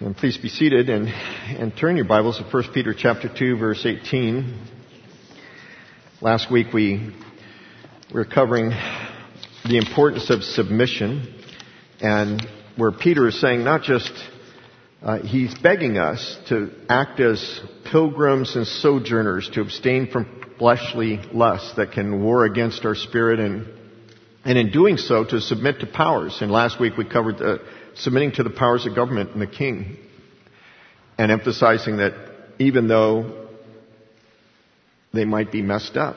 And please be seated and turn your Bibles to 1 Peter chapter 2, verse 18. Last week we were covering the importance of submission, and where Peter is saying not just, he's begging us to act as pilgrims and sojourners, to abstain from fleshly lusts that can war against our spirit, and in doing so to submit to powers. And last week we covered submitting to the powers of government and the king, and emphasizing that even though they might be messed up.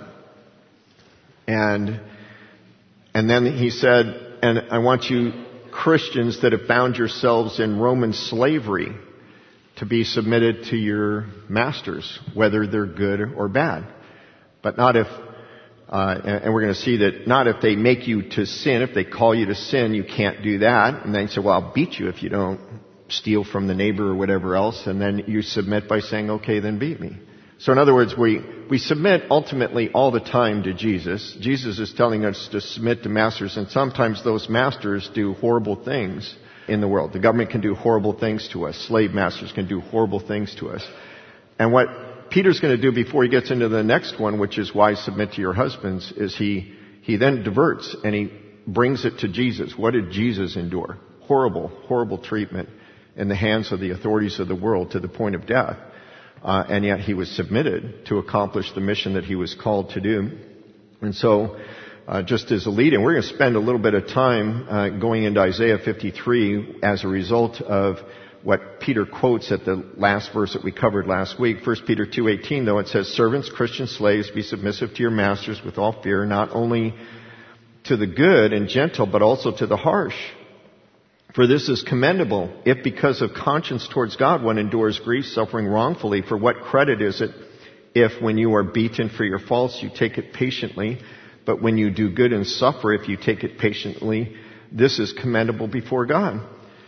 And then he said, and I want you Christians that have found yourselves in Roman slavery to be submitted to your masters, whether they're good or bad. But not if, and we're going to see that not if they make you to sin. If they call you to sin, you can't do that. And then you say, well, I'll beat you if you don't steal from the neighbor or whatever else. And then you submit by saying, okay, then beat me. So in other words, we submit ultimately all the time to Jesus. Jesus is telling us to submit to masters, and sometimes those masters do horrible things in the world. The government can do horrible things to us. Slave masters can do horrible things to us. And what Peter's going to do before he gets into the next one, which is why submit to your husbands, is he then diverts and he brings it to Jesus. What did Jesus endure? Horrible, horrible treatment in the hands of the authorities of the world to the point of death. And yet he was submitted to accomplish the mission that he was called to do. And so, just as a lead-in, we're going to spend a little bit of time going into Isaiah 53 as a result of what Peter quotes at the last verse that we covered last week. 1 Peter 2:18, though, it says, "Servants, Christian slaves, be submissive to your masters with all fear, not only to the good and gentle, but also to the harsh. For this is commendable, if because of conscience towards God one endures grief, suffering wrongfully. For what credit is it if when you are beaten for your faults you take it patiently? But when you do good and suffer, if you take it patiently, this is commendable before God.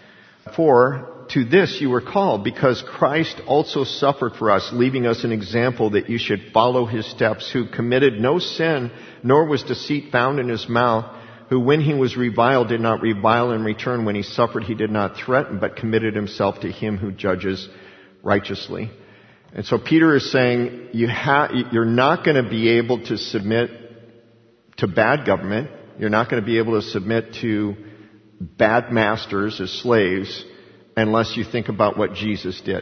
For to this you were called, because Christ also suffered for us, leaving us an example that you should follow his steps, who committed no sin, nor was deceit found in his mouth, who when he was reviled did not revile in return, when he suffered he did not threaten, but committed himself to him who judges righteously." And so Peter is saying you're not going to be able to submit to bad government. You're not going to be able to submit to bad masters as slaves unless you think about what Jesus did.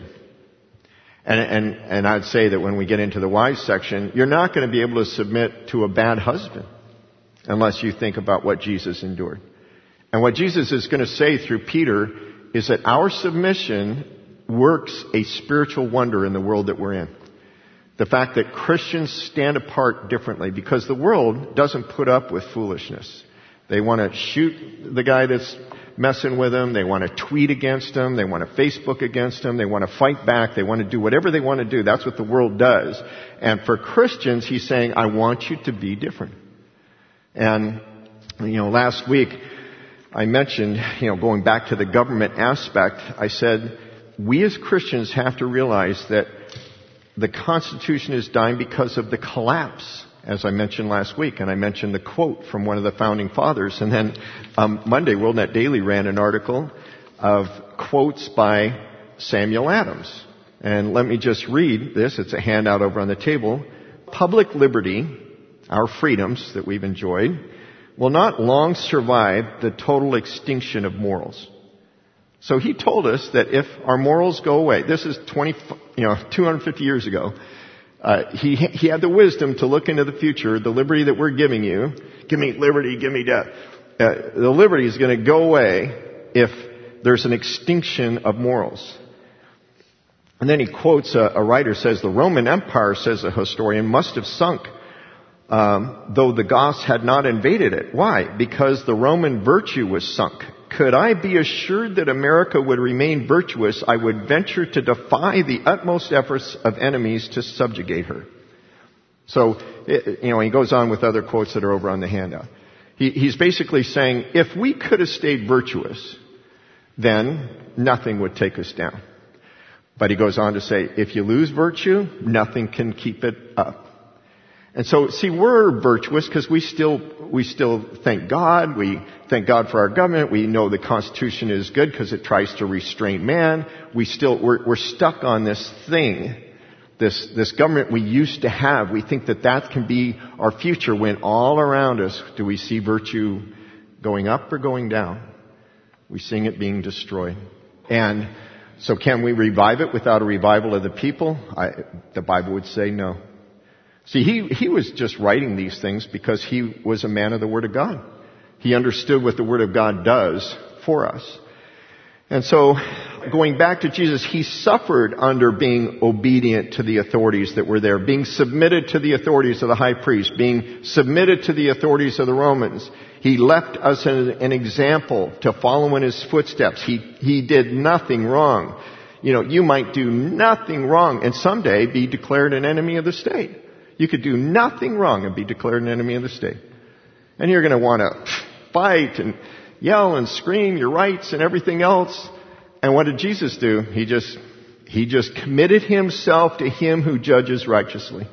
And I'd say that when we get into the wise section, you're not going to be able to submit to a bad husband unless you think about what Jesus endured. And what Jesus is going to say through Peter is that our submission works a spiritual wonder in the world that we're in. The fact that Christians stand apart differently, because the world doesn't put up with foolishness. They want to shoot the guy that's messing with them. They want to tweet against them. They want to Facebook against them. They want to fight back. They want to do whatever they want to do. That's what the world does. And for Christians, he's saying, I want you to be different. And, last week I mentioned, going back to the government aspect, I said, we as Christians have to realize that the Constitution is dying because of the collapse, as I mentioned last week. And I mentioned the quote from one of the founding fathers. And then Monday, WorldNet Daily ran an article of quotes by Samuel Adams. And let me just read this. It's a handout over on the table. "Public liberty, our freedoms that we've enjoyed, will not long survive the total extinction of morals." So he told us that if our morals go away, this is 250 years ago, he had the wisdom to look into the future, the liberty that we're giving you. Give me liberty, give me death. The liberty is going to go away if there's an extinction of morals. And then he quotes a writer, says, "The Roman Empire," says a historian, "must have sunk, though the Goths had not invaded it." Why? Because the Roman virtue was sunk. "Could I be assured that America would remain virtuous, I would venture to defy the utmost efforts of enemies to subjugate her." So, he goes on with other quotes that are over on the handout. He's basically saying, if we could have stayed virtuous, then nothing would take us down. But he goes on to say, if you lose virtue, nothing can keep it up. And so, see, we're virtuous because we still thank God. We thank God for our government. We know the Constitution is good because it tries to restrain man. We're stuck on this thing, this government we used to have. We think that can be our future, when all around us do we see virtue going up or going down? We see it being destroyed. And so can we revive it without a revival of the people? The Bible would say no. See, he was just writing these things because he was a man of the Word of God. He understood what the Word of God does for us. And so, going back to Jesus, he suffered under being obedient to the authorities that were there, being submitted to the authorities of the high priest, being submitted to the authorities of the Romans. He left us an example to follow in his footsteps. He did nothing wrong. You know, you might do nothing wrong and someday be declared an enemy of the state. You could do nothing wrong and be declared an enemy of the state. And you're going to want to fight and yell and scream your rights and everything else. And what did Jesus do? He just committed himself to him who judges righteously.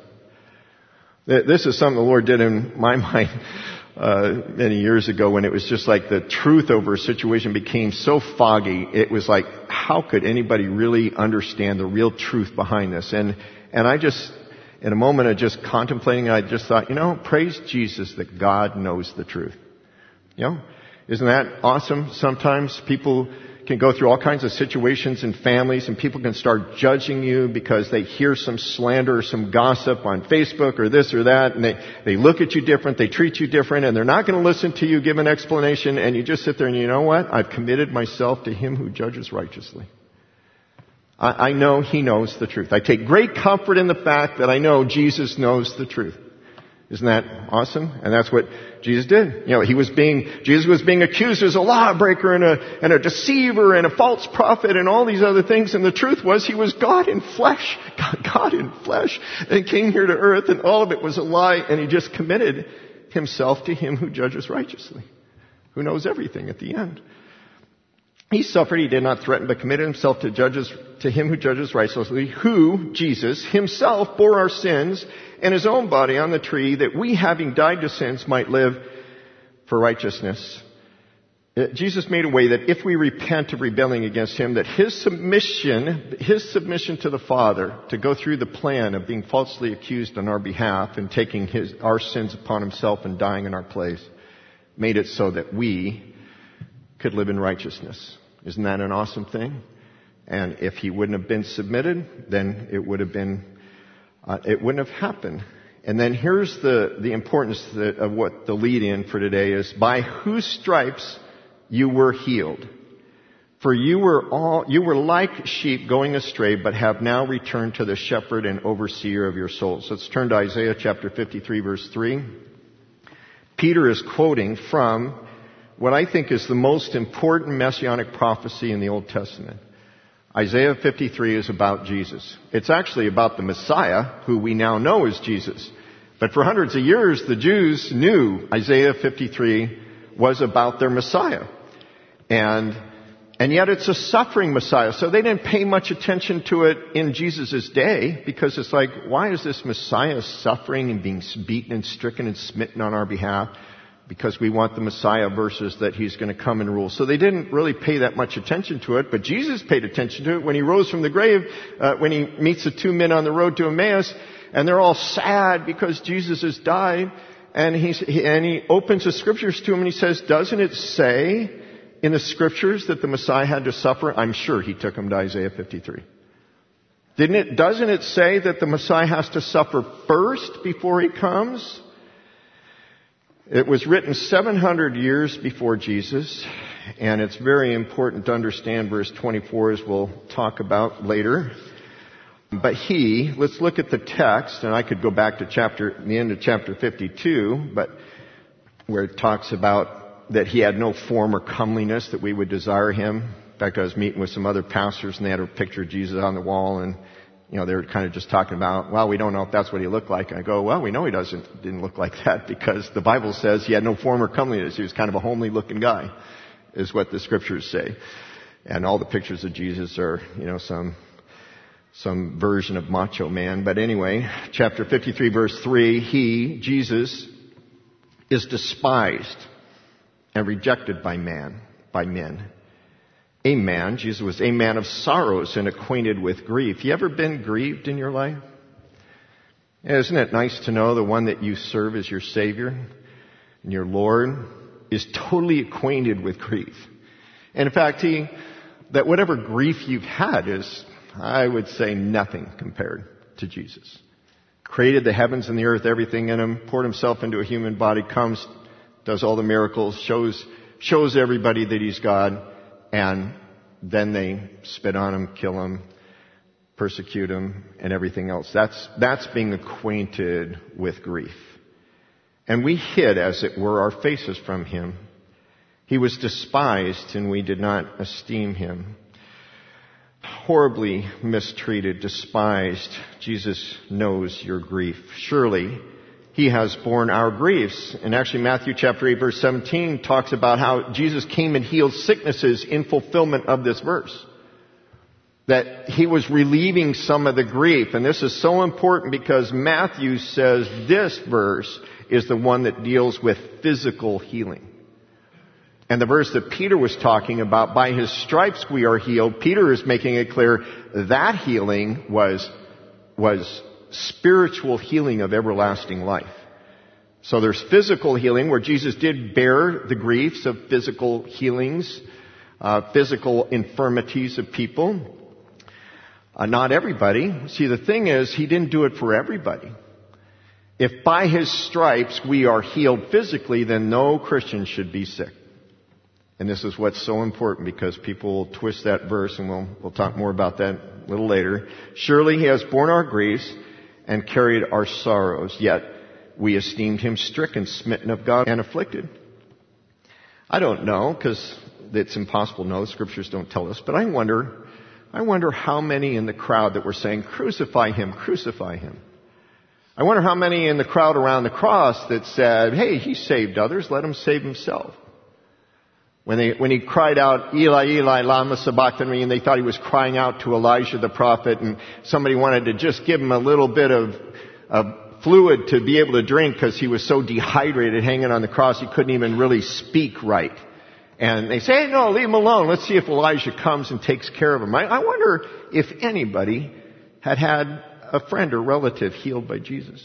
This is something the Lord did in my mind many years ago, when it was just like the truth over a situation became so foggy. It was like, how could anybody really understand the real truth behind this? And I just, in a moment of just contemplating, I just thought, praise Jesus that God knows the truth. Isn't that awesome? Sometimes people can go through all kinds of situations in families, and people can start judging you because they hear some slander or some gossip on Facebook or this or that, and they look at you different, they treat you different, and they're not going to listen to you give an explanation, and you just sit there and you know what? I've committed myself to him who judges righteously. I know he knows the truth. I take great comfort in the fact that I know Jesus knows the truth. Isn't that awesome? And that's what Jesus did. Jesus was being accused as a lawbreaker and a deceiver and a false prophet and all these other things. And the truth was, he was God in flesh. God in flesh. And came here to earth, and all of it was a lie. And he just committed himself to him who judges righteously, who knows everything at the end. He suffered, he did not threaten, but committed himself to him who judges righteously, who, Jesus, himself bore our sins in his own body on the tree, that we, having died to sins, might live for righteousness. Jesus made a way that if we repent of rebelling against him, that his submission to the Father, to go through the plan of being falsely accused on our behalf and taking our sins upon himself and dying in our place, made it so that we could live in righteousness. Isn't that an awesome thing? And if he wouldn't have been submitted, then it wouldn't have happened. And then here's the importance of what the lead in for today is: by whose stripes you were healed. For you were like sheep going astray, but have now returned to the shepherd and overseer of your souls. Let's turn to Isaiah chapter 53, verse 3. Peter is quoting from what I think is the most important messianic prophecy in the Old Testament. Isaiah 53 is about Jesus. It's actually about the Messiah, who we now know is Jesus. But for hundreds of years, the Jews knew Isaiah 53 was about their Messiah. And yet it's a suffering Messiah. So they didn't pay much attention to it in Jesus' day, because it's like, why is this Messiah suffering and being beaten and stricken and smitten on our behalf? Because we want the Messiah versus that he's going to come and rule. So they didn't really pay that much attention to it, but Jesus paid attention to it when he rose from the grave, when he meets the two men on the road to Emmaus, and they're all sad because Jesus has died, and he opens the scriptures to him and he says, doesn't it say in the scriptures that the Messiah had to suffer? I'm sure he took him to Isaiah 53. Doesn't it say that the Messiah has to suffer first before he comes? It was written 700 years before Jesus, and it's very important to understand verse 24, as we'll talk about later. But let's look at the text, and I could go back to the end of chapter 52, but where it talks about that he had no form or comeliness that we would desire him. In fact, I was meeting with some other pastors, and they had a picture of Jesus on the wall, and they were kind of just talking about, well, we don't know if that's what he looked like. And I go, well, we know he didn't look like that, because the Bible says he had no form or comeliness. He was kind of a homely looking guy, is what the scriptures say. And all the pictures of Jesus are, some version of Macho Man. But anyway, chapter 53, verse 3, he, Jesus, is despised and rejected by men. A man, Jesus was a man of sorrows and acquainted with grief. You ever been grieved in your life? Isn't it nice to know the one that you serve as your Savior and your Lord is totally acquainted with grief? And in fact, that whatever grief you've had is, I would say, nothing compared to Jesus. Created the heavens and the earth, everything in him, poured himself into a human body, comes, does all the miracles, shows everybody that he's God, and then they spit on him, kill him, persecute him, and everything else. That's being acquainted with grief. And we hid, as it were, our faces from him. He was despised, and we did not esteem him. Horribly mistreated, despised. Jesus knows your grief. Surely he has borne our griefs. And actually Matthew chapter 8 verse 17 talks about how Jesus came and healed sicknesses in fulfillment of this verse. That he was relieving some of the grief. And this is so important because Matthew says this verse is the one that deals with physical healing. And the verse that Peter was talking about, by his stripes we are healed, Peter is making it clear that healing was spiritual healing of everlasting life. So there's physical healing where Jesus did bear the griefs of physical healings, physical infirmities of people. Not everybody. See, the thing is, he didn't do it for everybody. If by his stripes we are healed physically, then no Christian should be sick. And this is what's so important because people will twist that verse, and we'll talk more about that a little later. Surely he has borne our griefs and carried our sorrows, yet we esteemed him stricken, smitten of God, and afflicted. I don't know, because it's impossible to know. The scriptures don't tell us. But I wonder how many in the crowd that were saying, crucify him, crucify him. I wonder how many in the crowd around the cross that said, hey, he saved others, let him save himself. When he cried out, Eli, Eli, lama sabachthani, and they thought he was crying out to Elijah the prophet, and somebody wanted to just give him a little bit of fluid to be able to drink because he was so dehydrated hanging on the cross he couldn't even really speak right. And they say, hey, no, leave him alone. Let's see if Elijah comes and takes care of him. I wonder if anybody had a friend or relative healed by Jesus.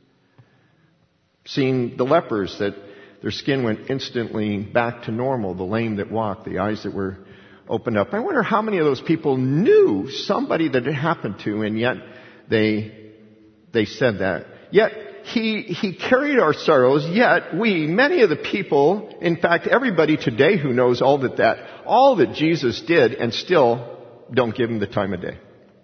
Seeing the lepers that their skin went instantly back to normal, the lame that walked, the eyes that were opened up. I wonder how many of those people knew somebody that it happened to, and yet they said that. Yet he carried our sorrows, yet many of the people, in fact everybody today who knows all that Jesus did, and still don't give him the time of day.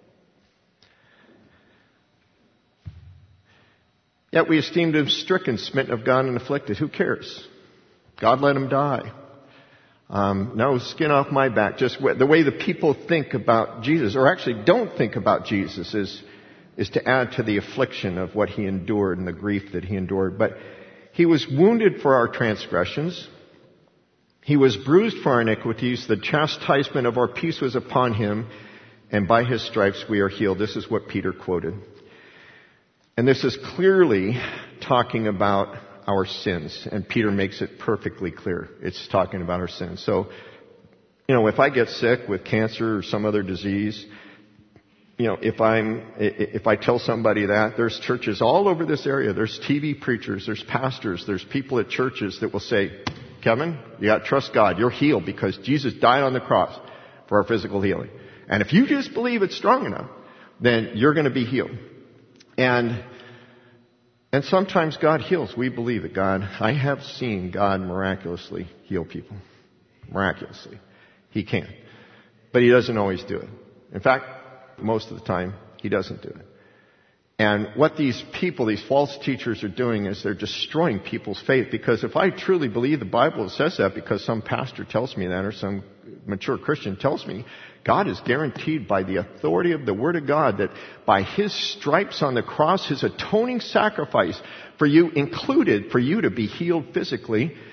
Yet we esteemed him stricken, smitten of God, and afflicted. Who cares? God let him die. No skin off my back. Just the way the people think about Jesus, or actually don't think about Jesus, is to add to the affliction of what he endured and the grief that he endured. But he was wounded for our transgressions. He was bruised for our iniquities. The chastisement of our peace was upon him, and by his stripes we are healed. This is what Peter quoted. And this is clearly talking about our sins. And Peter makes it perfectly clear. It's talking about our sins. So, if I get sick with cancer or some other disease, if I tell somebody that, there's churches all over this area. There's TV preachers, there's pastors, there's people at churches that will say, Kevin, you got to trust God. You're healed because Jesus died on the cross for our physical healing. And if you just believe it's strong enough, then you're going to be healed. And sometimes God heals. We believe that I have seen God miraculously heal people. Miraculously. He can. But he doesn't always do it. In fact, most of the time, he doesn't do it. And what these people, these false teachers are doing is they're destroying people's faith. Because if I truly believe the Bible says that because some pastor tells me that or some mature Christian tells me, God is guaranteed by the authority of the Word of God that by his stripes on the cross, his atoning sacrifice for you included for you to be healed physically.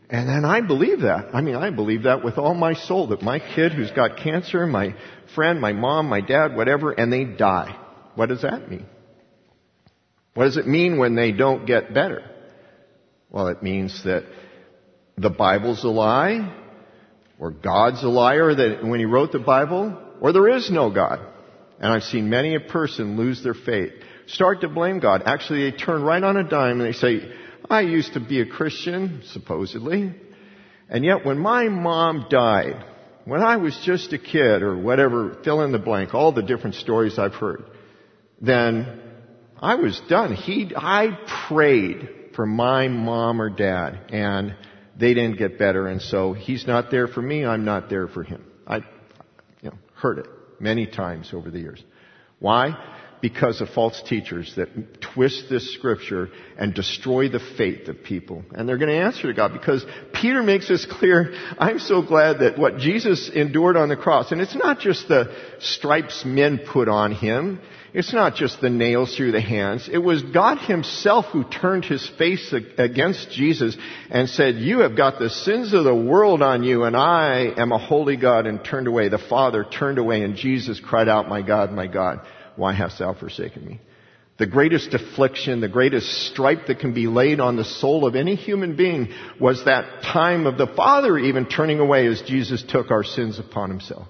And then I believe that. I believe that with all my soul, that my kid who's got cancer, my friend, my mom, my dad, whatever, and they die. What does that mean? What does it mean when they don't get better? Well, it means that the Bible's a lie, or God's a liar that when He wrote the Bible, or there is no God. And I've seen many a person lose their faith, start to blame God. Actually, they turn right on a dime and they say, I used to be a Christian, supposedly, and yet when my mom died, when I was just a kid or whatever, fill in the blank, all the different stories I've heard, then I was done. I prayed for my mom or dad, and they didn't get better, and so He's not there for me, I'm not there for Him. I heard it many times over the years. Why? Because of false teachers that twist this scripture and destroy the faith of people. And they're going to answer to God because Peter makes this clear. I'm so glad that what Jesus endured on the cross, and it's not just the stripes men put on Him. It's not just the nails through the hands. It was God Himself who turned His face against Jesus and said, you have got the sins of the world on you, and I am a holy God, and turned away. The Father turned away, and Jesus cried out, my God, why hast thou forsaken me? The greatest affliction, the greatest stripe that can be laid on the soul of any human being was that time of the Father even turning away as Jesus took our sins upon Himself.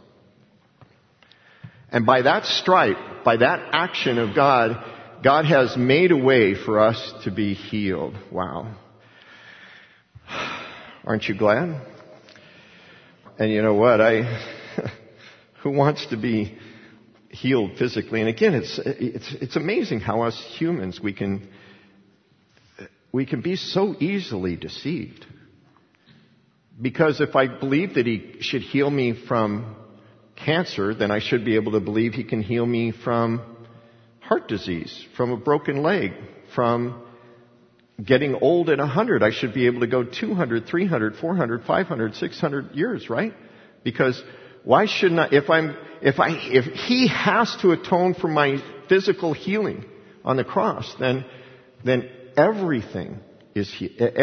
And by that stripe, by that action of God, God has made a way for us to be healed. Wow. Aren't you glad? And you know what? Who wants to be healed physically? And again, it's amazing how us humans, we can be so easily deceived. Because if I believe that He should heal me from cancer, then I should be able to believe He can heal me from heart disease, from a broken leg, from getting old at 100. I should be able to go 200, 300, 400, 500, 600 years, right? Because why shouldn't I, if He has to atone for my physical healing on the cross, then everything is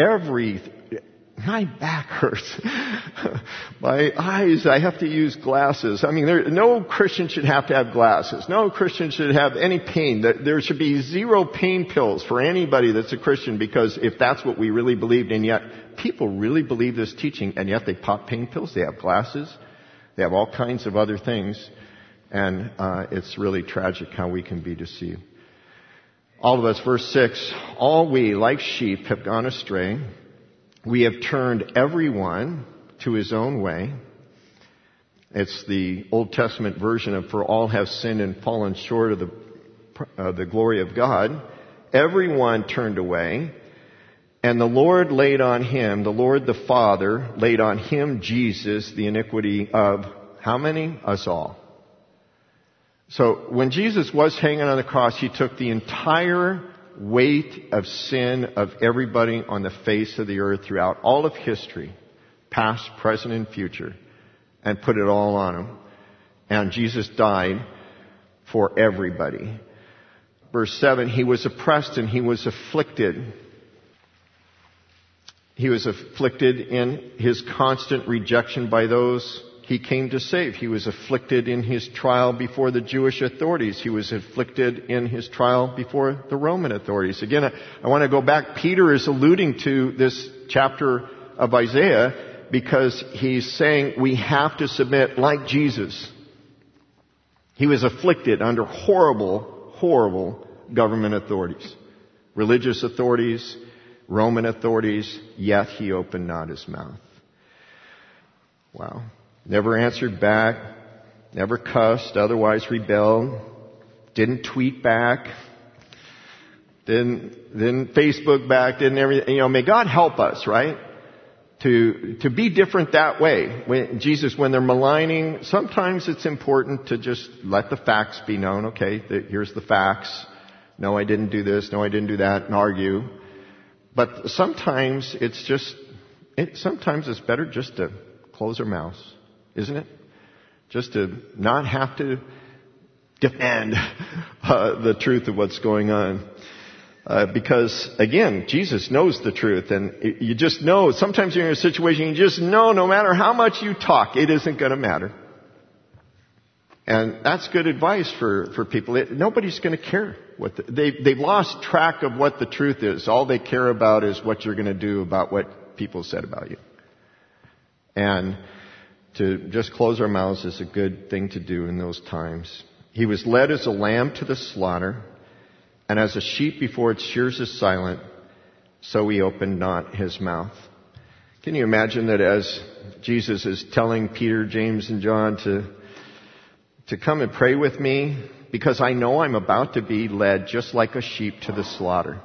my back hurts. My eyes, I have to use glasses. No Christian should have to have glasses. No Christian should have any pain. There should be 0 pain pills for anybody that's a Christian, because if that's what we really believed, and yet people really believe this teaching, and yet they pop pain pills, they have glasses, they have all kinds of other things, and it's really tragic how we can be deceived. All of us, verse 6, all we, like sheep, have gone astray. We have turned everyone to his own way. It's the Old Testament version of for all have sinned and fallen short of the glory of God. Everyone turned away, and the Lord laid on Him, the Lord the Father laid on Him, Jesus, the iniquity of how many? Us all. So when Jesus was hanging on the cross, He took the entire weight of sin of everybody on the face of the earth throughout all of history, past, present, and future, and put it all on Him. And Jesus died for everybody. Verse 7, He was oppressed and He was afflicted. He was afflicted in His constant rejection by those He came to save. He was afflicted in His trial before the Jewish authorities. He was afflicted in His trial before the Roman authorities. Again, I want to go back. Peter is alluding to this chapter of Isaiah because he's saying we have to submit like Jesus. He was afflicted under horrible, horrible government authorities. Religious authorities, Roman authorities, yet He opened not His mouth. Wow. Never answered back, never cussed, otherwise rebelled, didn't tweet back, didn't Facebook back, didn't everything. May God help us, right? To be different that way. When they're maligning, sometimes it's important to just let the facts be known. Okay, here's the facts. No, I didn't do this. No, I didn't do that, and argue. But sometimes sometimes it's better just to close our mouths. Isn't it? Just to not have to defend the truth of what's going on. Because, again, Jesus knows the truth, and you just know, sometimes you're in a situation, you just know no matter how much you talk, it isn't going to matter. And that's good advice for people. Nobody's going to care. They've lost track of what the truth is. All they care about is what you're going to do about what people said about you. And to just close our mouths is a good thing to do in those times. He was led as a lamb to the slaughter, and as a sheep before its shears is silent, so he opened not his mouth. Can you imagine that as Jesus is telling Peter, James, and John to come and pray with me, because I know I'm about to be led just like a sheep to the slaughter.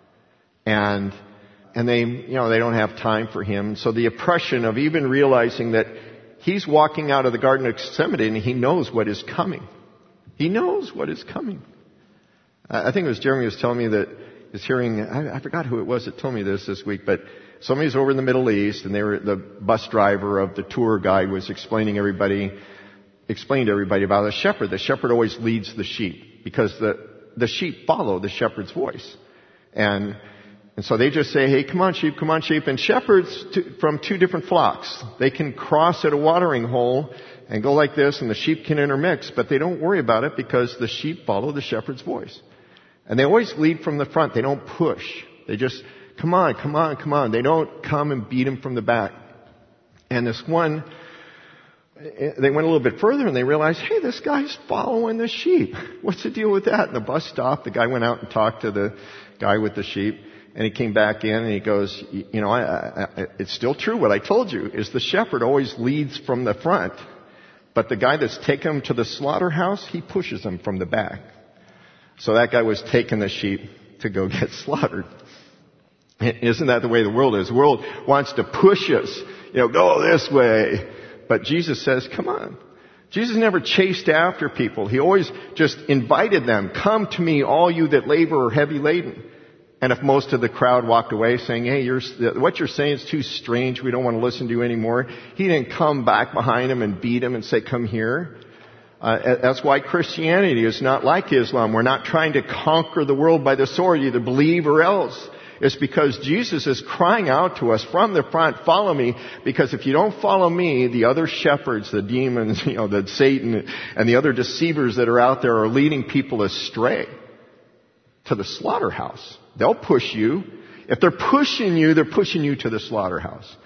And they, they don't have time for him. So the oppression of even realizing that he's walking out of the Garden of Gethsemane and he knows what is coming. He knows what is coming. I think it was Jeremy was telling me that he's hearing, I forgot who it was that told me this week, but somebody's over in the Middle East and the bus driver of the tour guide was explaining to everybody about the shepherd. The shepherd always leads the sheep because the sheep follow the shepherd's voice. And so they just say, hey, come on sheep. And shepherds from two different flocks, they can cross at a watering hole and go like this and the sheep can intermix, but they don't worry about it because the sheep follow the shepherd's voice. And they always lead from the front. They don't push. They just, come on. They don't come and beat him from the back. And this one, they went a little bit further and they realized, hey, this guy's following the sheep. What's the deal with that? And the bus stopped. The guy went out and talked to the guy with the sheep. And he came back in and he goes, it's still true what I told you, is the shepherd always leads from the front. But the guy that's taking him to the slaughterhouse, he pushes them from the back. So that guy was taking the sheep to go get slaughtered. Isn't that the way the world is? The world wants to push us, go this way. But Jesus says, come on. Jesus never chased after people. He always just invited them, come to me, all you that labor are heavy laden. And if most of the crowd walked away saying, hey, what you're saying is too strange, we don't want to listen to you anymore, he didn't come back behind him and beat him and say, come here. That's why Christianity is not like Islam. We're not trying to conquer the world by the sword, either believe or else. It's because Jesus is crying out to us from the front, follow me, because if you don't follow me, the other shepherds, the demons, the Satan, and the other deceivers that are out there are leading people astray to the slaughterhouse. They'll push you. If they're pushing you to the slaughterhouse.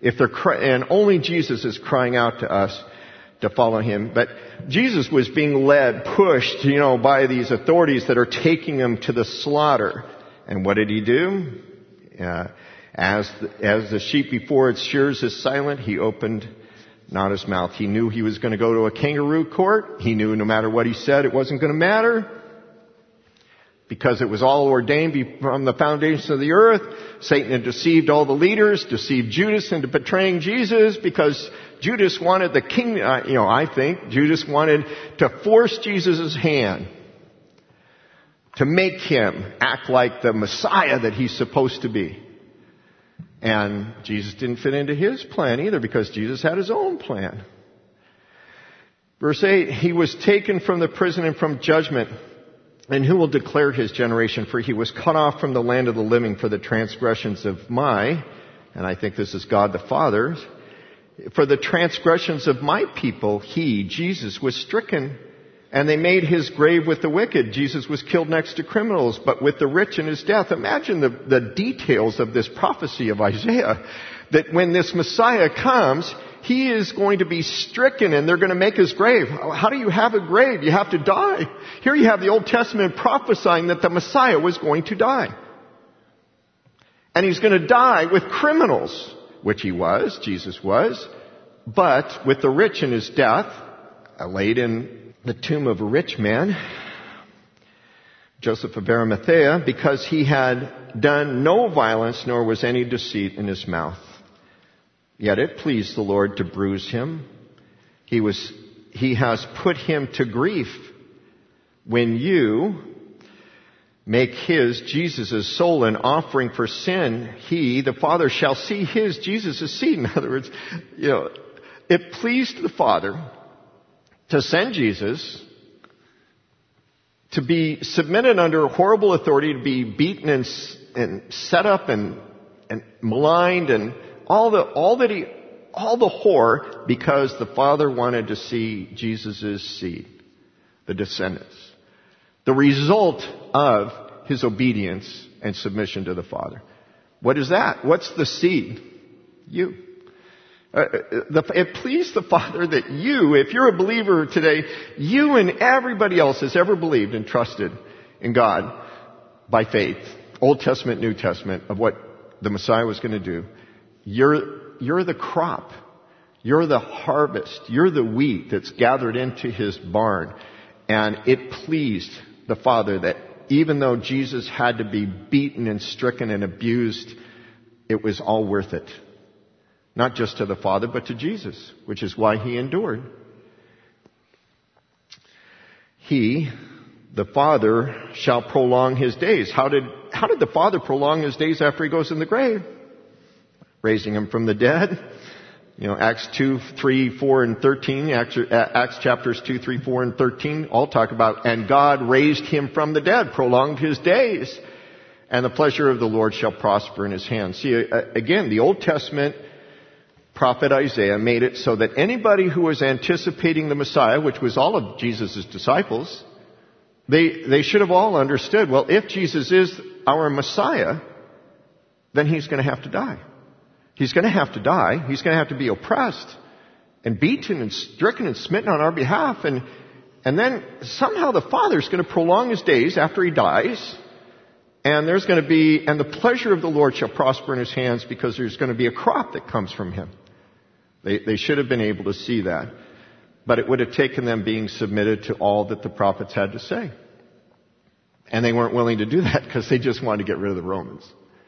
And only Jesus is crying out to us to follow him. But Jesus was being led, pushed, by these authorities that are taking him to the slaughter. And what did he do? As the sheep before its shears is silent, he opened not his mouth. He knew he was going to go to a kangaroo court. He knew no matter what he said, it wasn't going to matter. Because it was all ordained from the foundations of the earth. Satan had deceived all the leaders, deceived Judas into betraying Jesus, because Judas wanted the king, I think Judas wanted to force Jesus' hand, to make him act like the Messiah that he's supposed to be. And Jesus didn't fit into his plan either, because Jesus had his own plan. Verse 8, he was taken from the prison and from judgment. And who will declare his generation? For he was cut off from the land of the living for the transgressions of and I think this is God the Father, for the transgressions of my people, he, Jesus, was stricken. And they made his grave with the wicked. Jesus was killed next to criminals, but with the rich in his death. Imagine the details of this prophecy of Isaiah, that when this Messiah comes, he is going to be stricken and they're going to make his grave. How do you have a grave? You have to die. Here you have the Old Testament prophesying that the Messiah was going to die. And he's going to die with criminals, which he was, Jesus was, but with the rich in his death, laid in the tomb of a rich man, Joseph of Arimathea, because he had done no violence, nor was any deceit in his mouth. Yet it pleased the Lord to bruise him. He has put him to grief. When you make his, Jesus' soul, an offering for sin, he, the Father, shall see his, Jesus' seed. In other words, it pleased the Father to send Jesus to be submitted under horrible authority, to be beaten and set up and maligned and all the horror, because the Father wanted to see Jesus' seed, the descendants. The result of his obedience and submission to the Father. What is that? What's the seed? You. It pleased the Father that you, if you're a believer today, you and everybody else has ever believed and trusted in God by faith, Old Testament, New Testament, of what the Messiah was going to do. You're the crop. You're the harvest. You're the wheat that's gathered into his barn. And it pleased the Father that even though Jesus had to be beaten and stricken and abused, it was all worth it. Not just to the Father, but to Jesus, which is why he endured. He, the Father, shall prolong his days. How did the Father prolong his days after he goes in the grave? Raising him from the dead. Acts 2, 3, 4, and 13, Acts chapters 2, 3, 4, and 13 all talk about, and God raised him from the dead, prolonged his days, and the pleasure of the Lord shall prosper in his hand. See, again, the Old Testament prophet Isaiah made it so that anybody who was anticipating the Messiah, which was all of Jesus' disciples, they should have all understood, well, if Jesus is our Messiah, then he's going to have to die. He's going to have to die. He's going to have to be oppressed and beaten and stricken and smitten on our behalf. And then somehow the Father's going to prolong his days after he dies. And there's going to be, and the pleasure of the Lord shall prosper in his hands, because there's going to be a crop that comes from him. They should have been able to see that. But it would have taken them being submitted to all that the prophets had to say. And they weren't willing to do that because they just wanted to get rid of the Romans.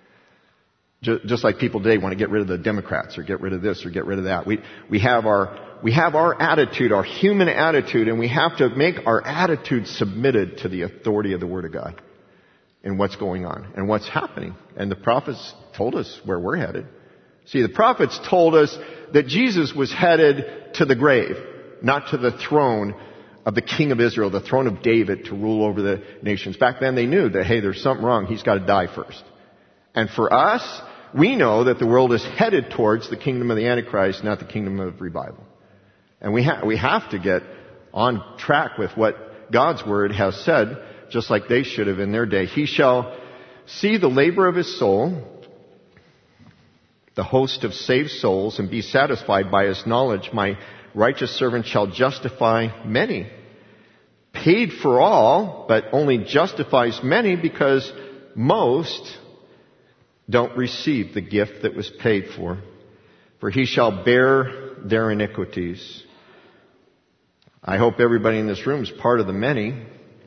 Just like people today want to get rid of the Democrats or get rid of this or get rid of that. We have our attitude, our human attitude, and we have to make our attitude submitted to the authority of the Word of God and what's going on and what's happening. And the prophets told us where we're headed. See, the prophets told us that Jesus was headed to the grave, not to the throne of the King of Israel, the throne of David to rule over the nations. Back then they knew that, hey, there's something wrong. He's got to die first. And for us, we know that the world is headed towards the kingdom of the Antichrist, not the kingdom of revival. And we have to get on track with what God's Word has said, just like they should have in their day. He shall see the labor of his soul, the host of saved souls, and be satisfied by his knowledge. My righteous servant shall justify many. Paid for all, but only justifies many, because most don't receive the gift that was paid for. For he shall bear their iniquities. I hope everybody in this room is part of the many.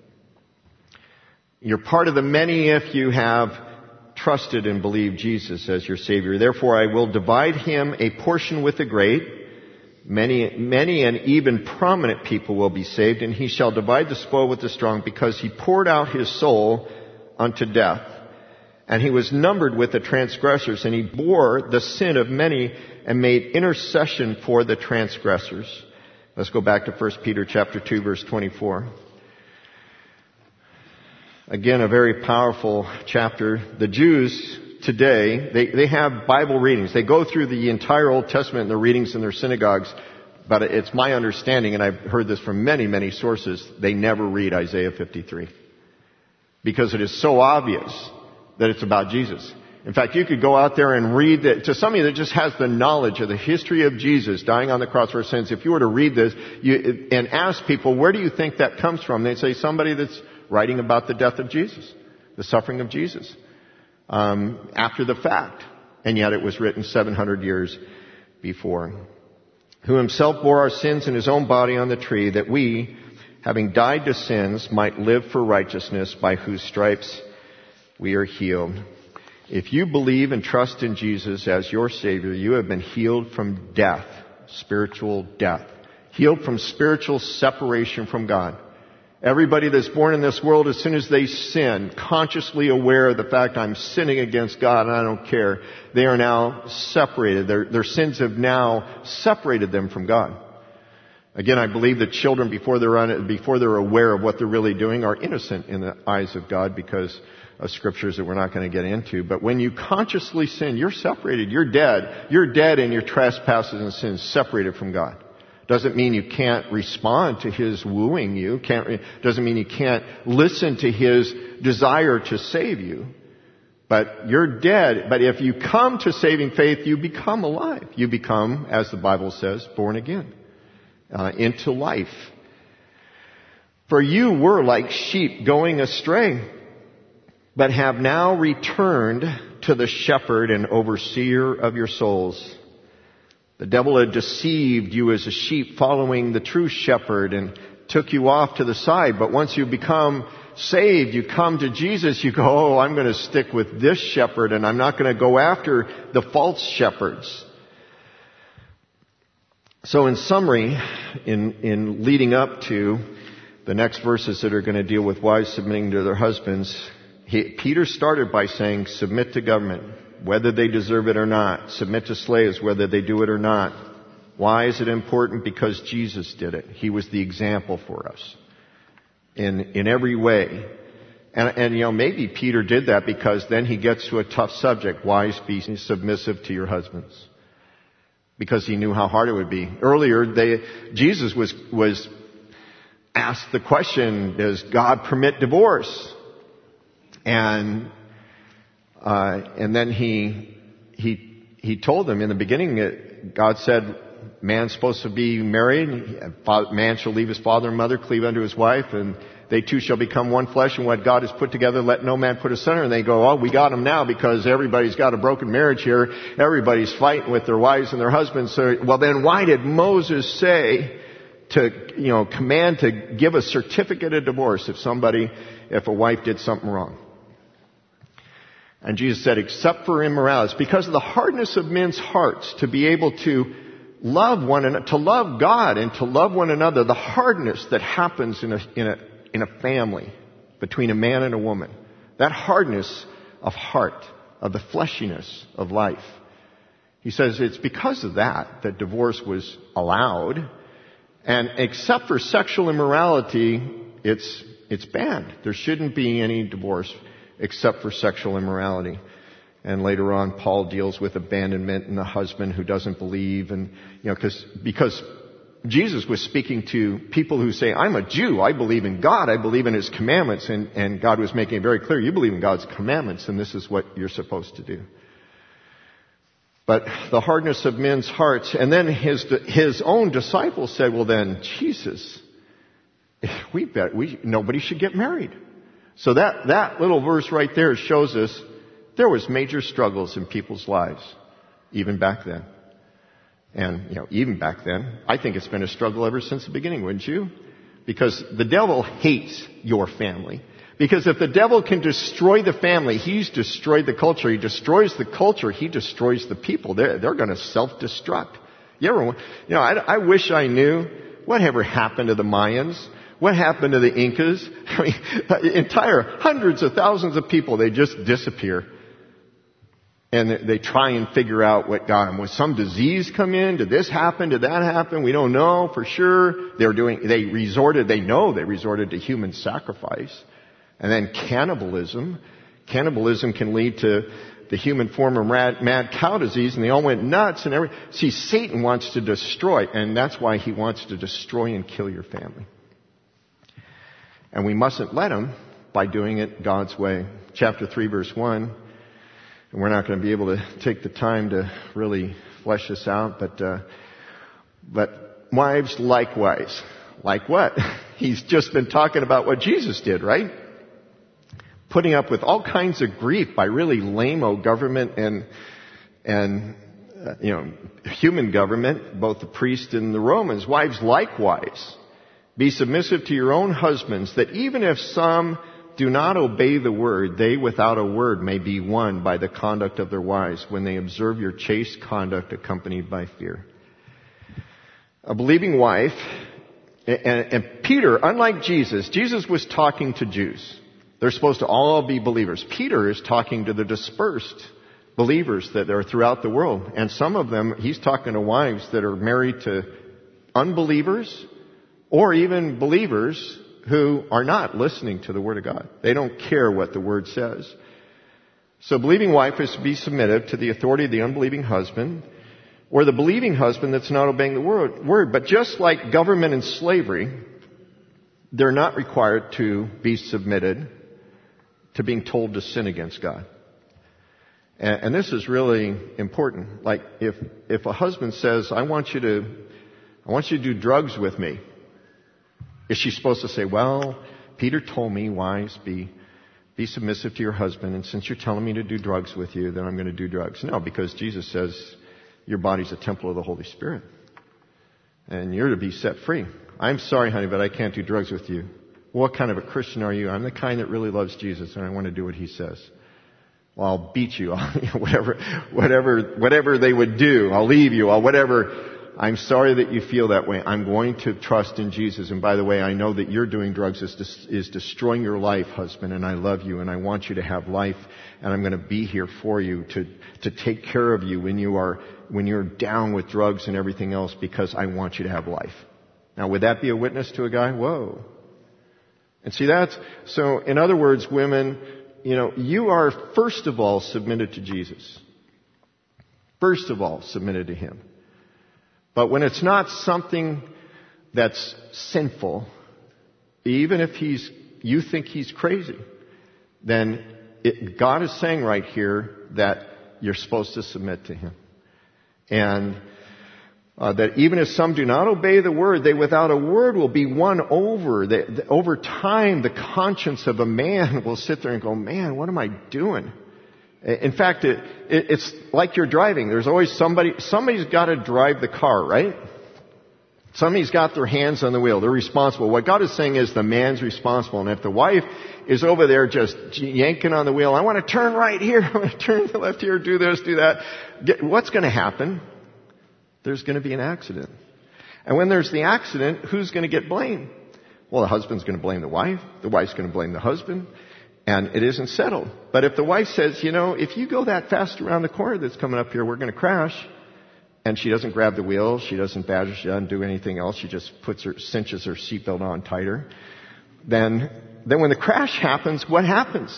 You're part of the many if you have trusted and believed Jesus as your Savior. Therefore I will divide him a portion with the great. Many and even prominent people will be saved, and he shall divide the spoil with the strong, because he poured out his soul unto death. And he was numbered with the transgressors, and he bore the sin of many and made intercession for the transgressors. Let's go back to 1 Peter chapter 2, verse 24. Again, a very powerful chapter. The Jews today, they have Bible readings. They go through the entire Old Testament in their readings in their synagogues. But it's my understanding, and I've heard this from many, many sources, they never read Isaiah 53. Because it is so obvious that it's about Jesus. In fact, you could go out there and read that to somebody that just has the knowledge of the history of Jesus dying on the cross for our sins. If you were to read this and ask people, where do you think that comes from? They'd say somebody that's writing about the death of Jesus, the suffering of Jesus, after the fact. And yet it was written 700 years before. Who himself bore our sins in his own body on the tree, that we, having died to sins, might live for righteousness, by whose stripes we are healed. If you believe and trust in Jesus as your Savior, you have been healed from death, spiritual death. Healed from spiritual separation from God. Everybody that's born in this world, as soon as they sin, consciously aware of the fact, I'm sinning against God and I don't care, they are now separated. Their sins have now separated them from God. Again, I believe that children, before they're aware of what they're really doing, are innocent in the eyes of God because of scriptures that we're not going to get into. But when you consciously sin, you're separated. You're dead. You're dead in your trespasses and sins, separated from God. Doesn't mean you can't respond to His wooing you. Doesn't mean you can't listen to His desire to save you. But you're dead. But if you come to saving faith, you become alive. You become, as the Bible says, born again. Into life. For you were like sheep going astray, but have now returned to the shepherd and overseer of your souls. The devil had deceived you as a sheep following the true shepherd and took you off to the side. But once you become saved, you come to Jesus, you go, oh, I'm going to stick with this shepherd and I'm not going to go after the false shepherds. So in summary, in leading up to the next verses that are going to deal with wives submitting to their husbands, Peter started by saying, submit to government, whether they deserve it or not. Submit to slaves, whether they do it or not. Why is it important? Because Jesus did it. He was the example for us in every way. And maybe Peter did that because then he gets to a tough subject. Wives, be submissive to your husbands. Because he knew how hard it would be. Earlier, Jesus was asked the question, does God permit divorce? And then he told them in the beginning, God said, man's supposed to be married, man shall leave his father and mother, cleave unto his wife, and they two shall become one flesh, and what God has put together, let no man put asunder. And they go, oh, we got them now because everybody's got a broken marriage here. Everybody's fighting with their wives and their husbands. So, well, then why did Moses say to, command to give a certificate of divorce if a wife did something wrong? And Jesus said, except for immorality. It's because of the hardness of men's hearts to be able to love one another, to love God and to love one another. The hardness that happens in a family between a man and a woman. That hardness of heart, of the fleshiness of life. He says it's because of that divorce was allowed. And except for sexual immorality, it's banned. There shouldn't be any divorce except for sexual immorality. And later on, Paul deals with abandonment and the husband who doesn't believe. And, because Jesus was speaking to people who say, I'm a Jew, I believe in God, I believe in His commandments, and God was making it very clear, you believe in God's commandments, and this is what you're supposed to do. But the hardness of men's hearts, and then his own disciples said, well then, Jesus, nobody should get married. So that little verse right there shows us there was major struggles in people's lives, even back then. And, even back then, I think it's been a struggle ever since the beginning, wouldn't you? Because the devil hates your family. Because if the devil can destroy the family, he's destroyed the culture. He destroys the culture, he destroys the people. They're going to self-destruct. I wish I knew whatever happened to the Mayans. What happened to the Incas? Hundreds of thousands of people, they just disappear. And they try and figure out what got them. Was some disease come in? Did this happen? Did that happen? We don't know for sure. They resorted to human sacrifice. And then cannibalism. Cannibalism can lead to the human form of mad cow disease, and they all went nuts and everything. See, Satan wants to destroy, and that's why he wants to destroy and kill your family. And we mustn't let him by doing it God's way. Chapter 3, verse 1. And we're not going to be able to take the time to really flesh this out, but wives likewise. Like what? He's just been talking about what Jesus did, right? Putting up with all kinds of grief by really lame-o government and human government, both the priest and the Romans. Wives likewise. Be submissive to your own husbands, that even if some do not obey the word, they without a word may be won by the conduct of their wives when they observe your chaste conduct accompanied by fear. A believing wife, and Peter, unlike Jesus was talking to Jews. They're supposed to all be believers. Peter is talking to the dispersed believers that are throughout the world. And some of them, he's talking to wives that are married to unbelievers or even believers who are not listening to the Word of God. They don't care what the Word says. So believing wife is to be submissive to the authority of the unbelieving husband, or the believing husband that's not obeying the word. But just like government and slavery, they're not required to be submitted to being told to sin against God. And this is really important. Like if a husband says, I want you to do drugs with me, is she supposed to say, well, Peter told me, wives, be submissive to your husband, and since you're telling me to do drugs with you, then I'm going to do drugs. No, because Jesus says your body's a temple of the Holy Spirit. And you're to be set free. I'm sorry, honey, but I can't do drugs with you. What kind of a Christian are you? I'm the kind that really loves Jesus, and I want to do what he says. Well, I'll beat you. Whatever they would do. I'll leave you. Whatever. I'm sorry that you feel that way. I'm going to trust in Jesus. And by the way, I know that you're doing drugs is destroying your life, husband, and I love you, and I want you to have life, and I'm going to be here for you to take care of you when you're down with drugs and everything else, because I want you to have life. Now, would that be a witness to a guy? Whoa. And see, so in other words, women, you are first of all submitted to Jesus. First of all, submitted to him. But when it's not something that's sinful, even if you think he's crazy, then God is saying right here that you're supposed to submit to him. And that even if some do not obey the word, they without a word will be won over. Over time, the conscience of a man will sit there and go, man, what am I doing? In fact, it's like you're driving. There's always somebody's got to drive the car, right? Somebody's got their hands on the wheel. They're responsible. What God is saying is the man's responsible. And if the wife is over there just yanking on the wheel, I want to turn right here, I want to turn to the left here, do this, do that. What's going to happen? There's going to be an accident. And when there's the accident, who's going to get blamed? Well, the husband's going to blame the wife's going to blame the husband. And it isn't settled. But if the wife says, if you go that fast around the corner that's coming up here, we're going to crash. And she doesn't grab the wheel. She doesn't badger. She doesn't do anything else. She just cinches her seatbelt on tighter. Then when the crash happens, what happens?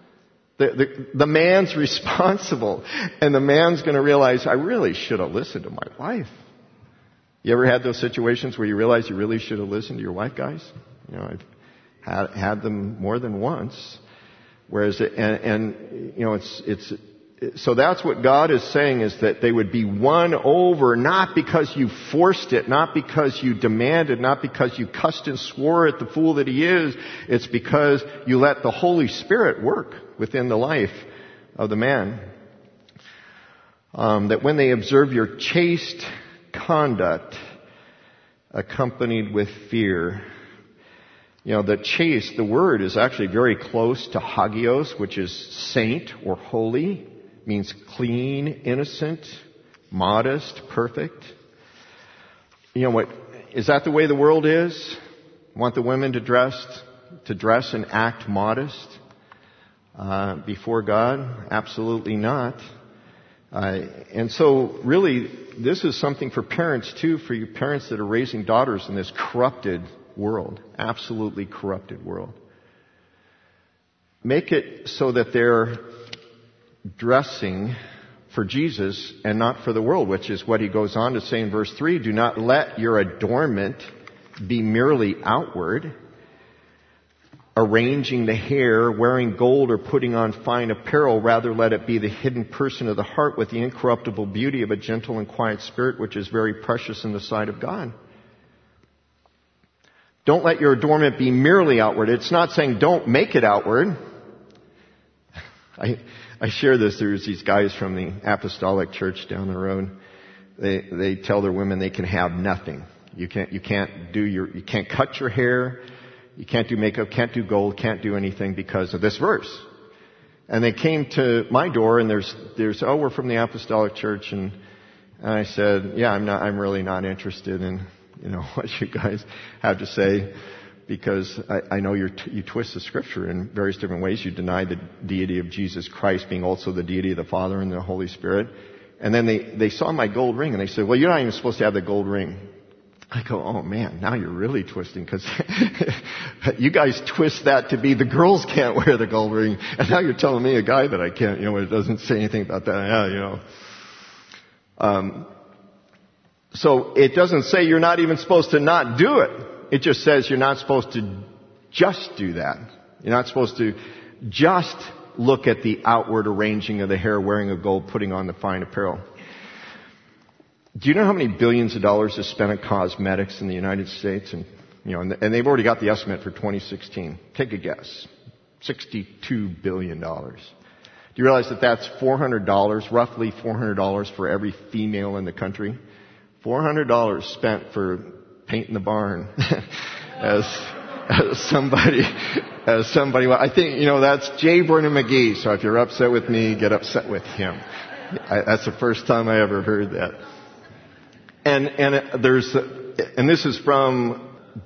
The man's responsible. And the man's going to realize, I really should have listened to my wife. You ever had those situations where you realize you really should have listened to your wife, guys? I've had them more than once. Whereas, so that's what God is saying, is that they would be won over, not because you forced it, not because you demanded, not because you cussed and swore at the fool that he is. It's because you let the Holy Spirit work within the life of the man. That when they observe your chaste conduct accompanied with fear. The chaste, the word is actually very close to hagios, which is saint or holy. It means clean, innocent, modest, perfect. What, is that the way the world is? Want the women to dress and act modest before God? Absolutely not. And so really, this is something for parents too, for you parents that are raising daughters in this corrupted world, absolutely corrupted world. Make it so that they're dressing for Jesus and not for the world, which is what he goes on to say in verse 3. Do not let your adornment be merely outward, arranging the hair, wearing gold, or putting on fine apparel. Rather, let it be the hidden person of the heart with the incorruptible beauty of a gentle and quiet spirit, which is very precious in the sight of God. Don't let your adornment be merely outward. It's not saying don't make it outward. I share this. There's these guys from the Apostolic Church down the road. They tell their women they can have nothing. You can't cut your hair. You can't do makeup, can't do gold, can't do anything because of this verse. And they came to my door and we're from the Apostolic Church, and I said, yeah, I'm really not interested in what you guys have to say, because I know you twist the scripture in various different ways. You deny the deity of Jesus Christ being also the deity of the Father and the Holy Spirit. And then they saw my gold ring and they said, well, you're not even supposed to have the gold ring. I go, oh man, now you're really twisting, because you guys twist that to be the girls can't wear the gold ring, and now you're telling me, a guy, that I can't, it doesn't say anything about that. So it doesn't say you're not even supposed to not do it. It just says you're not supposed to just do that. You're not supposed to just look at the outward arranging of the hair, wearing of gold, putting on the fine apparel. Do you know how many billions of dollars is spent on cosmetics in the United States? And they've already got the estimate for 2016. Take a guess. $62 billion. Do you realize that that's $400, roughly $400 for every female in the country? $400 spent for painting the barn. as somebody, I think, that's J. Vernon McGee. So if you're upset with me, get upset with him. That's the first time I ever heard that. And this is from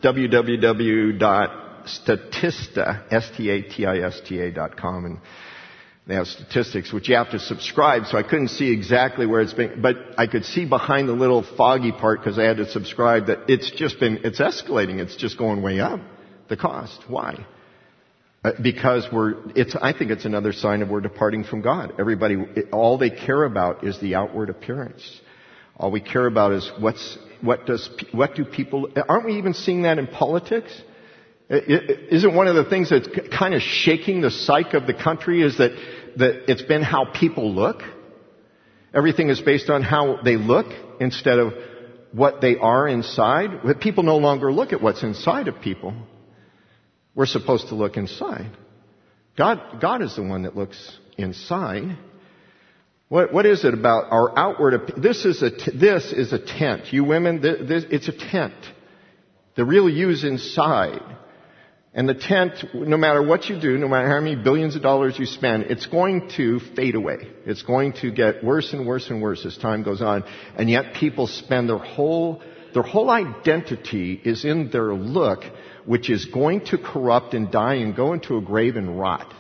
www.statista.com, and they have statistics, which you have to subscribe, so I couldn't see exactly where it's been, but I could see behind the little foggy part, because I had to subscribe, that it's escalating. It's just going way up, the cost. Why? Because I think it's another sign of we're departing from God. Everybody, all they care about is the outward appearance. All we care about is what do people, aren't we even seeing that in politics? Isn't one of the things that's kind of shaking the psyche of the country is that it's been how people look? Everything is based on how they look instead of what they are inside. But people no longer look at what's inside of people. We're supposed to look inside. God is the one that looks inside. What is it about our outward? This is a tent. You women, it's a tent. The real you's inside. And the tent, no matter what you do, no matter how many billions of dollars you spend, it's going to fade away. It's going to get worse and worse and worse as time goes on. And yet people spend their whole identity is in their look, which is going to corrupt and die and go into a grave and rot.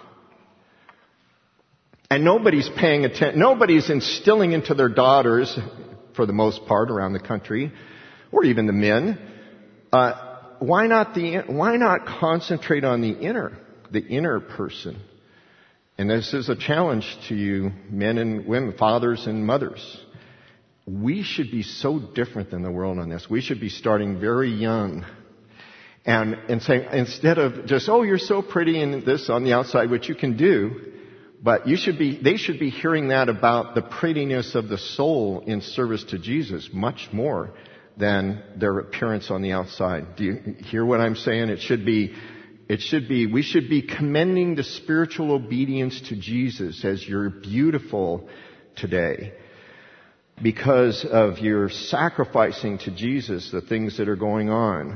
And nobody's paying attention. Nobody's instilling into their daughters, for the most part around the country, or even the men, why not concentrate on the inner person? And this is a challenge to you, men and women, fathers and mothers. We should be so different than the world on this. We should be starting very young and saying, instead of just, oh, you're so pretty and this on the outside, which you can do, but they should be hearing that about the prettiness of the soul in service to Jesus much more than their appearance on the outside. Do you hear what I'm saying? We should be commending the spiritual obedience to Jesus as you're beautiful today because of your sacrificing to Jesus the things that are going on.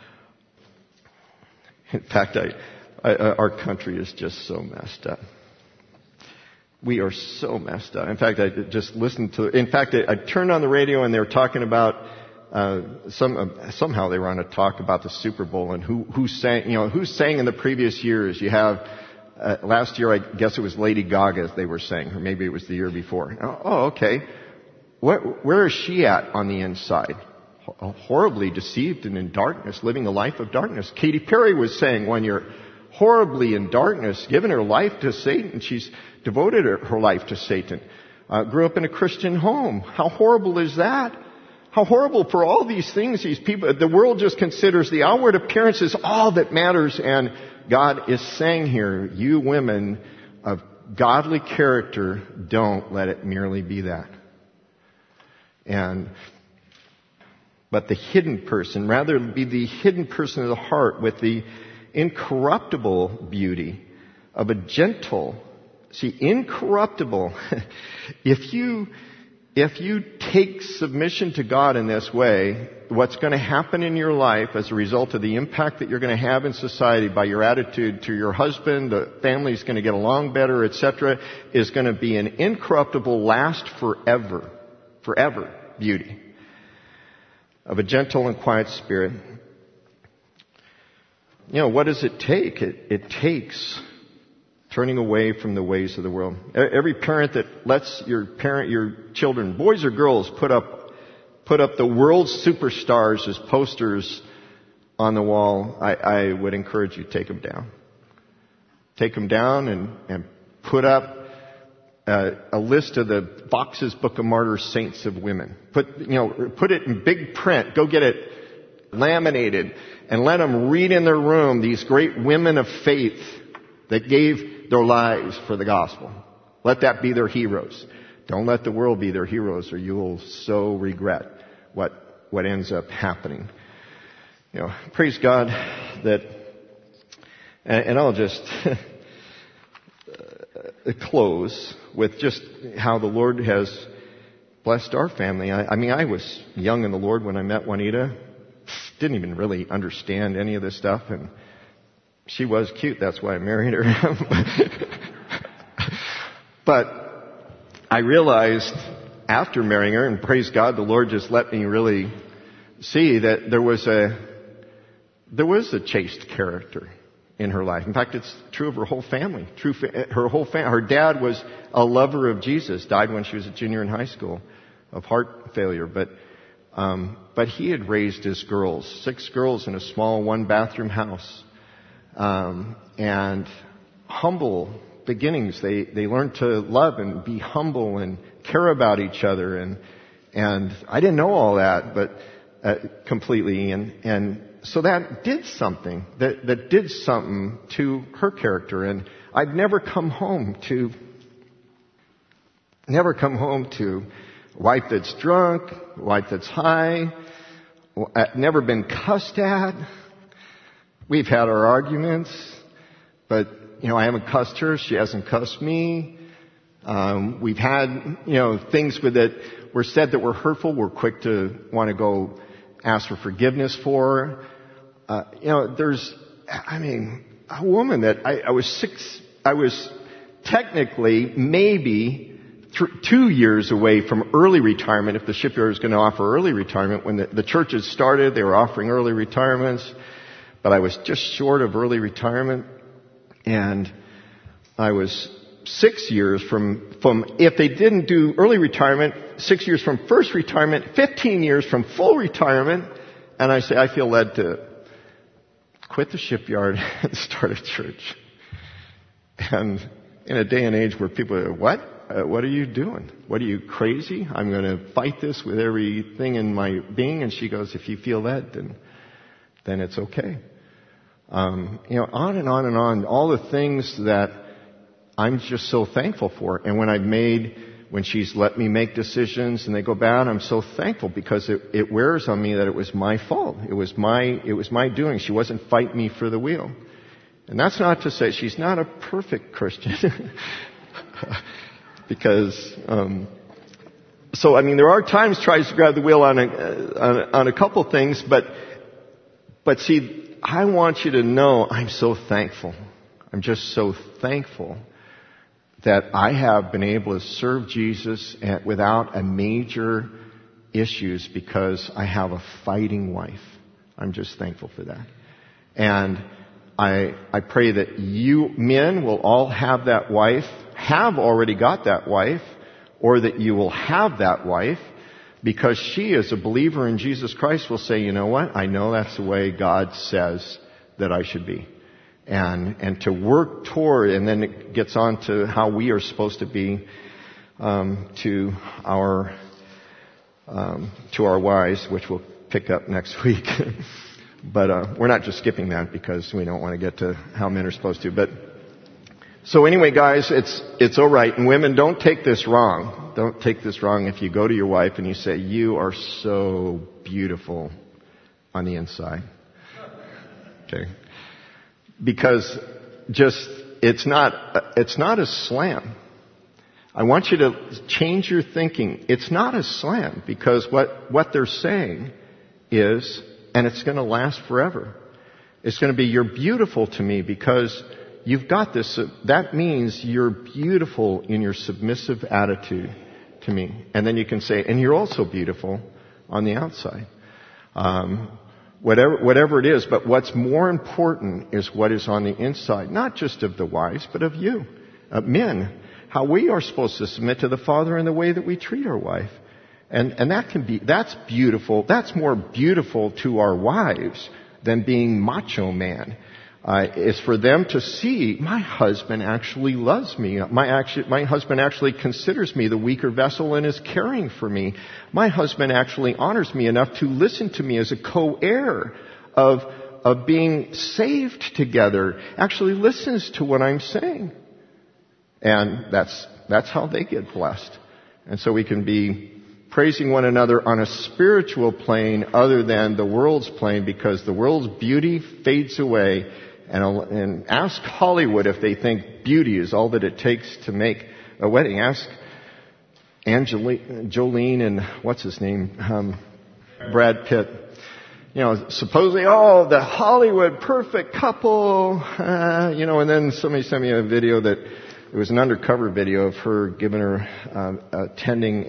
In fact, our country is just so messed up. We are so messed up. In fact, I just listened to, I turned on the radio and they were talking about, somehow they were on a talk about the Super Bowl and who sang in the previous years. You have, last year I guess it was Lady Gaga they were saying, or maybe it was the year before. Oh, okay. Where is she at on the inside? Horribly deceived and in darkness, living a life of darkness. Katy Perry was saying one year, horribly in darkness, given her life to Satan. She's devoted her life to Satan. Grew up in a Christian home. How horrible is that? How horrible for all these things, these people. The world just considers the outward appearance is all that matters. And God is saying here, you women of godly character, don't let it merely be that. But the hidden person, rather be the hidden person of the heart with the incorruptible beauty of a gentle, incorruptible. If you take submission to God in this way, what's going to happen in your life as a result of the impact that you're going to have in society by your attitude to your husband, the family's going to get along better, etc., is going to be an incorruptible, last forever beauty of a gentle and quiet spirit. What does it take? It takes turning away from the ways of the world. Every parent that lets your children, boys or girls, put up put up the world's superstars as posters on the wall, I would encourage you to take them down. Take them down and put up a list of the Fox's Book of Martyrs saints of women. Put it in big print. Go get it laminated and let them read in their room these great women of faith that gave their lives for the gospel. Let that be their heroes. Don't let the world be their heroes, or you will so regret what ends up happening. Praise God that, and I'll just close with just how the Lord has blessed our family. I was young in the Lord when I met Juanita. Didn't even really understand any of this stuff, and she was cute. That's why I married her. But I realized after marrying her, and praise God, the Lord just let me really see that there was a chaste character in her life. In fact, it's true of her whole family. Her dad was a lover of Jesus. Died when she was a junior in high school of heart failure. But he had raised his girls, 6 girls in a small 1-bathroom house, and humble beginnings. They learned to love and be humble and care about each other. And I didn't know all that, but completely. And so that did something. That did something to her character. And I've never come home to a wife that's drunk, a wife that's high, never been cussed at. We've had our arguments, but I haven't cussed her. She hasn't cussed me. We've had, things that were said that were hurtful. We're quick to want to go ask for forgiveness for. There's a woman that I was technically maybe 2 years away from early retirement if the shipyard was going to offer early retirement. When the churches started, they were offering early retirements, but I was just short of early retirement. And I was 6 years from if they didn't do early retirement, 6 years from first retirement, 15 years from full retirement. And I say, I feel led to quit the shipyard and start a church. And in a day and age where people are, what? What are you doing? What are you, crazy? I'm going to fight this with everything in my being. And she goes, if you feel led, then it's okay. On and on and on, all the things that I'm just so thankful for. And when she's let me make decisions and they go bad, I'm so thankful because it wears on me that it was my fault. It was my doing. She wasn't fighting me for the wheel. And that's not to say she's not a perfect Christian. Because, there are times tries to grab the wheel on a couple things, but see, I want you to know I'm so thankful. I'm just so thankful that I have been able to serve Jesus without a major issues because I have a fighting wife. I'm just thankful for that. And I pray that you men will all have that wife, have already got that wife, or that you will have that wife, because she, as a believer in Jesus Christ, will say, you know what? I know that's the way God says that I should be. And to work toward, and then it gets on to how we are supposed to be to our wives, which we'll pick up next week. But we're not just skipping that because we don't want to get to how men are supposed to. But so anyway, guys, it's all right. And women, don't take this wrong. Don't take this wrong if you go to your wife and you say, you are so beautiful on the inside. Okay. Because it's not a slam. I want you to change your thinking. It's not a slam, because what they're saying is, and it's going to last forever. It's going to be, you're beautiful to me because you've got this. That means you're beautiful in your submissive attitude to me. And then you can say, and you're also beautiful on the outside. Whatever it is, but what's more important is what is on the inside, not just of the wives, but of you, men, how we are supposed to submit to the Father in the way that we treat our wife. And that's beautiful. That's more beautiful to our wives than being macho man. It's for them to see, my husband actually loves me. My husband actually considers me the weaker vessel and is caring for me. My husband actually honors me enough to listen to me as a co-heir of being saved together. Actually listens to what I'm saying. And that's how they get blessed. And so we can be praising one another on a spiritual plane other than the world's plane, because the world's beauty fades away. And ask Hollywood if they think beauty is all that it takes to make a wedding. Ask Jolene and what's his name? Brad Pitt. You know, supposedly, the Hollywood perfect couple, and then somebody sent me a video that it was an undercover video of her attending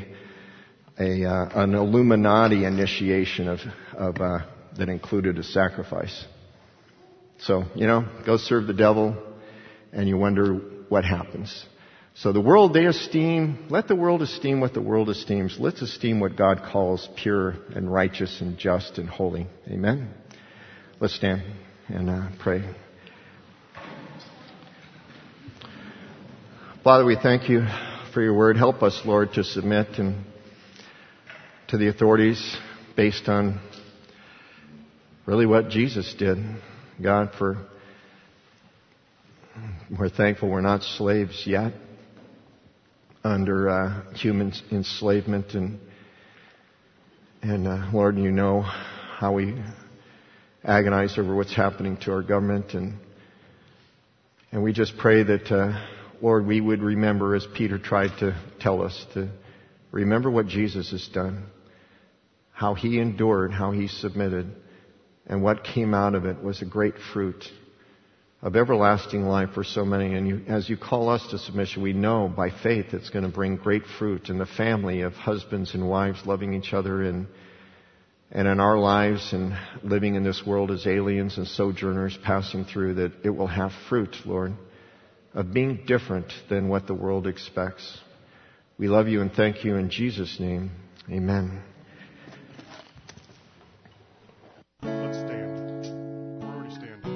an Illuminati initiation that included a sacrifice. So, go serve the devil, and you wonder what happens. So the world let the world esteem what the world esteems. Let's esteem what God calls pure and righteous and just and holy. Amen? Let's stand and pray. Father, we thank you for your word. Help us, Lord, to submit to the authorities based on really what Jesus did. God, we're thankful we're not slaves yet under human enslavement, and Lord, you know how we agonize over what's happening to our government, and we just pray that Lord, we would remember, as Peter tried to tell us, to remember what Jesus has done, how he endured, how he submitted. And what came out of it was a great fruit of everlasting life for so many. And as you call us to submission, we know by faith it's going to bring great fruit in the family of husbands and wives loving each other and in our lives and living in this world as aliens and sojourners passing through, that it will have fruit, Lord, of being different than what the world expects. We love you and thank you in Jesus' name. Amen. Let's stand. We're already standing.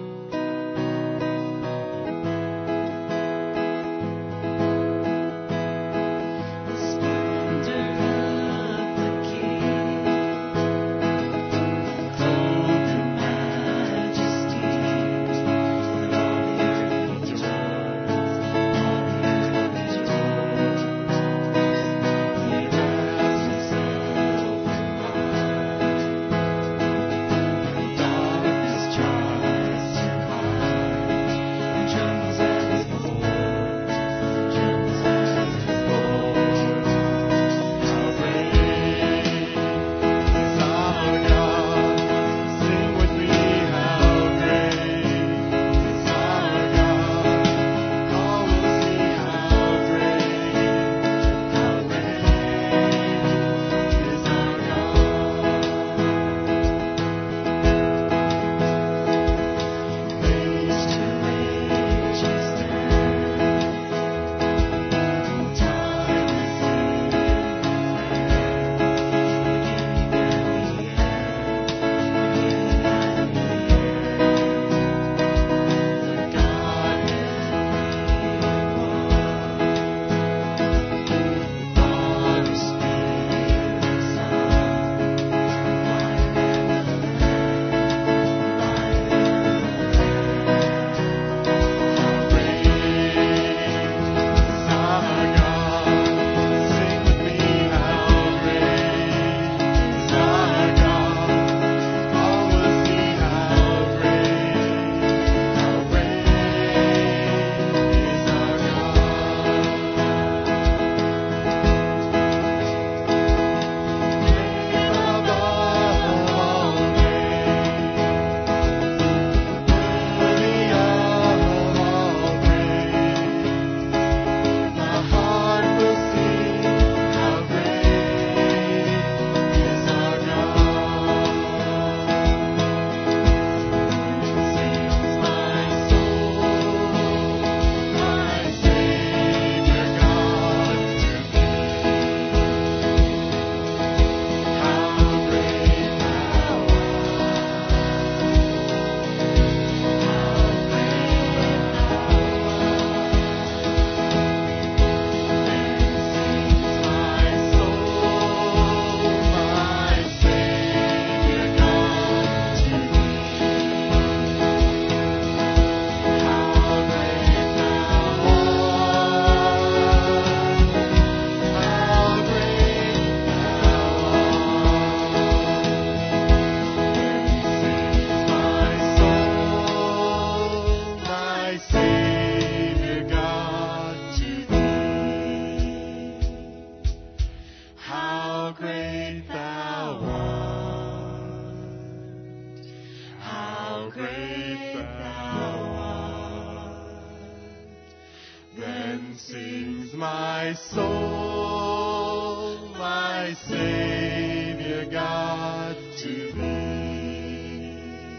Sings my soul, my Savior God, to thee.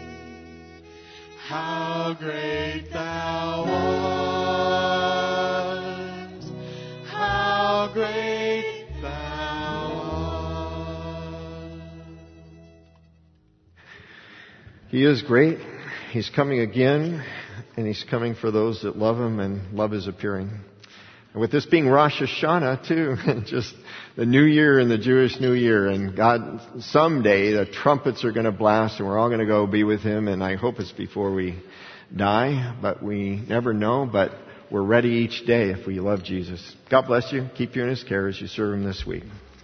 How great thou art, how great thou art. He is great. He's coming again, and He's coming for those that love Him, and love is appearing. And with this being Rosh Hashanah too, just the New Year and the Jewish New Year, and God, someday the trumpets are going to blast and we're all going to go be with Him, and I hope it's before we die, but we never know, but we're ready each day if we love Jesus. God bless you. Keep you in His care as you serve Him this week.